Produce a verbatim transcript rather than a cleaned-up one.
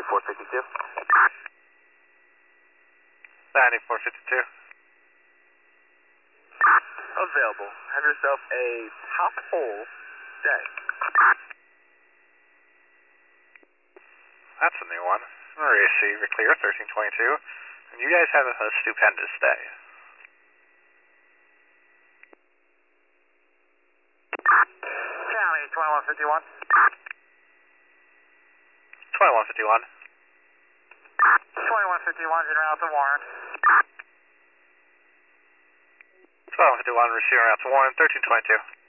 ninety-four fifty-two. ninety-four fifty-two. Available. Have yourself a top hole day. That's a new one. Receive, you're clear, thirteen twenty-two. And you guys have a stupendous day. County twenty-one fifty-one. twenty-one fifty-one. twenty-one fifty-one, in route to Warren. twenty-one fifty-one, receiving out to Warren, thirteen twenty-two.